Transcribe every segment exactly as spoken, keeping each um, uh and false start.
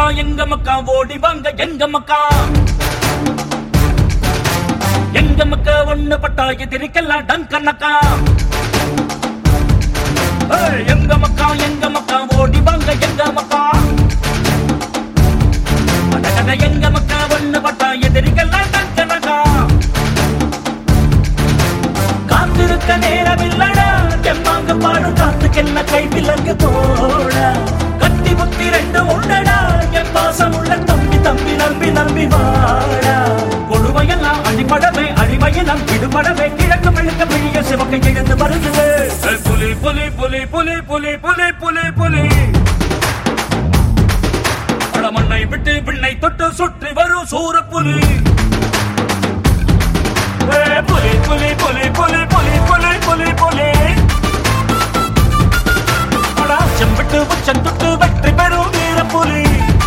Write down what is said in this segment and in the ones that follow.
எங்க மக்கா ஓடி வாங்க எங்க மக்கா. எங்க மக்கா ஒண்ணு பட்டா எதிரிக்கெல்லாம் டங்கனக்கா. எங்க மக்கா எங்க மக்கா ஓடி வாங்க எங்க மக்கா. எங்க மக்கா ஒண்ணு பட்டா எதிரிக்கெல்லாம் டங்கனக்கா. காத்திருக்க நேரம் இல்லடா எம்மாங்க பாடும் காத்துக்கென்ன கை விலங்கு போட. கத்தி புத்தி ரெண்டு உண்டடா என் பாசம் உள்ள தம்பி தம்பி நம்பி நம்பி வாடா. கொடுமையெல்லாம் அடிபடவே அடிமையினம் விடுபடவே கிழக்கு மெழுக்க பிழிய சிவக்கை எழுந்து வருது. புலி புலி புலி புலி புலி புலி புலி புலி மண்ணை விட்டு விண்ணை தொட்டு சுற்றி வரும் சூர புலி. புலி புலி புலி புலி புலி புலி புலி புலி செம்பிட்டு உச்சம் தொட்டு வெற்றி பெறும் வீர புலி.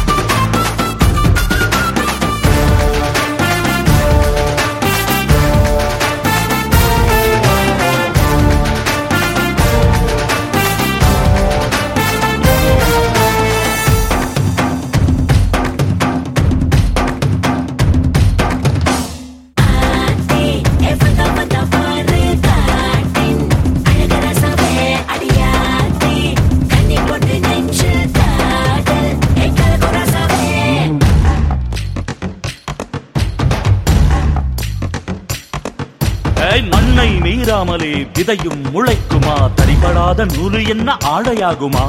மண்ணை மீறாமலே விதையும் முளைக்குமா. தரிபடாத நூறு என்ன ஆடையாகுமா.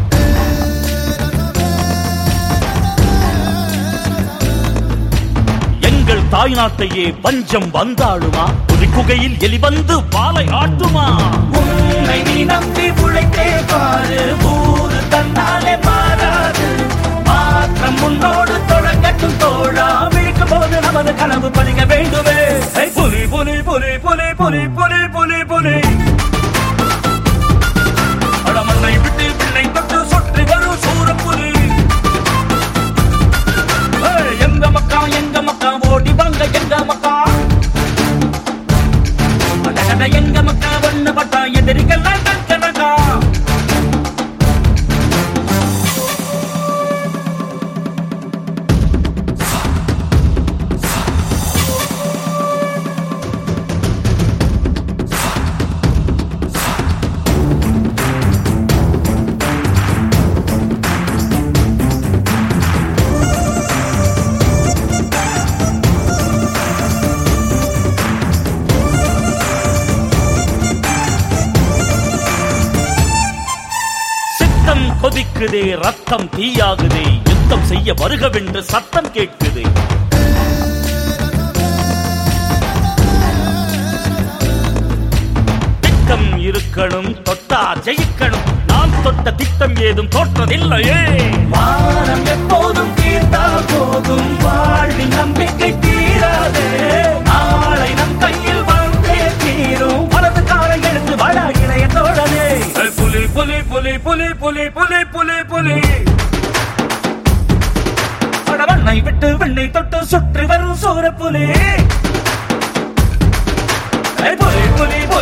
எங்கள் தாய் நாட்டையே பஞ்சம் வந்தாடுமா. ஒரு குகையில் எலி வந்து பாலை ஆட்டுமா. உன்னை நீ நம்பி உழைத்தே பாரு ஊரு தன்னாலே மாறாது. மாற்றம் முன்னோடு தொடங்கட்டும் தோழா. விழிக்கும் போது நமது கனவு பழிக்க வேண்டுமே. புலி புலி புலி புலி புலி புலி புலி புலி மண்ணை விட்டு பிள்ளை தொட்டு சுற்றி வரும் சூர புலி. எங்க மக்கா எங்க மக்கா ஓடி வாங்க எங்க மக்கா. எங்க மக்கா ஒண்ணு பட்டா எதிரிகள்லாம் கணக்கா. கொதிக்குதே ரத்தம் தீயாகுதே. யுத்தம் செய்ய வருகவென்று சத்தம் கேட்குதே. திட்டம் இருக்கணும் தொட்டா ஜெயிக்கணும். நாம் தொட்ட திட்டம் ஏதும் தோற்றதில்லையே. வானம் எப்போதும் தீர்த்தா போதும் வாழ்வின் நம்பிக்கை தீராதே. நாளை நம் கையில் வந்தே தீரும். வலது காலை எடுத்து வாழா இளைய தோழனே. புலி புலி புலி புலி புலி புலி புலி புலி மண்ணை விட்டு வெண்ணை தொட்டு சுற்றி வரும் சோர புலி. புலி புலி